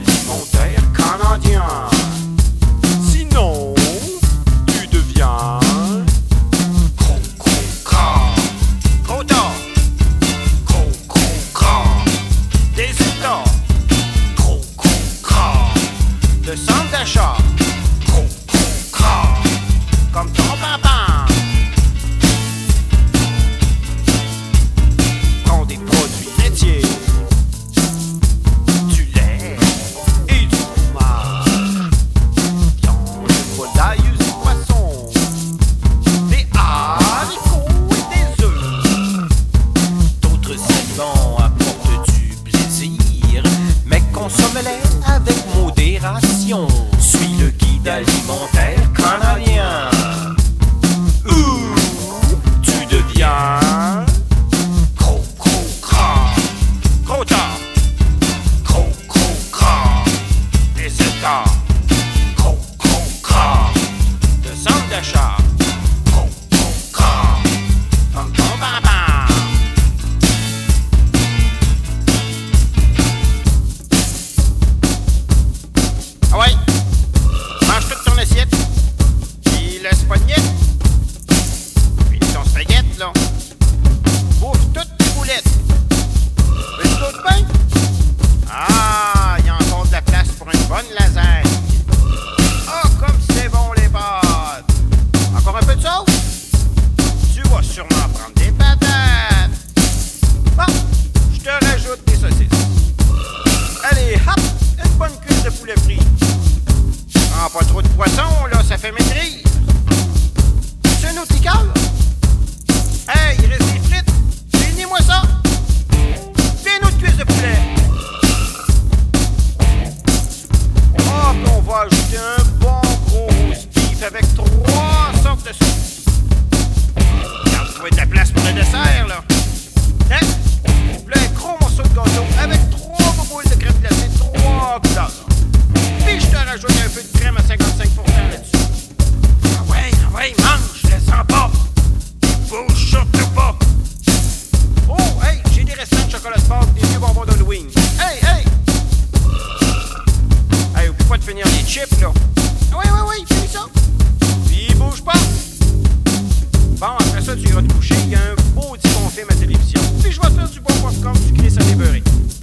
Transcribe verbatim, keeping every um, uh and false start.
alimentaire canadien. Sinon, tu deviens gros gros gras. Gros tard. Gros gros gras. Des États. Gros gros gras. De centre d'achat. Gros gros gras. Comme ton papa. Prends des produits laitiers. Consomme-les avec modération. Suis le guide alimentaire canadien. Ou tu deviens gros gros gras. Gros tard. Gros gros gras. Des États. Gros gros gras. De centre d'achat. Gros gros gras. Comme ton papa. Ah ouais, mange toute ton assiette, puis laisse pas de miettes. Puis ton spaghette, là. Bouffe toutes tes boulettes. Veux-tu d'autres pain? Ah, il y a encore de la place pour une bonne lasagne. Ah, comme c'est bon les pâtes. Encore un peu de sauce? Tu vas sûrement prendre des patates. Bon, je te rajoute des saucisses. Allez, hop, une bonne cuisse de poulet frit. Ah, pas trop de poisson, là, ça fait maigrir. C'est un autre liqueur? Hey, il reste des frites. Finis-moi ça. Fais une autre cuisse de poulet. Ah, puis on va ajouter un bon gros roast beef avec trois sortes de sauce. Regarde, tu vas de la place pour le dessert, là. Hein? Là, un gros morceau de gâteau avec trois bobouilles de crème glacée, trois couleurs. Puis je te rajoute un peu de crème à cinquante-cinq pour cent là-dessus. Ah ouais, ah ouais, mange, je le sens pas. Bouge surtout pas. Oh, hey, j'ai des restants de chocolat sport, des vieux bonbons d'Halloween. Hey, hey! Hey, oublie pas de finir les chips, là. Ah ouais, ouais, ouais, finis ça. Puis bouge pas. Bon, après ça, tu iras te coucher, il y a un beau petit bon film à télévision. Puis je vais te faire du bon popcorn sucré salé beurré.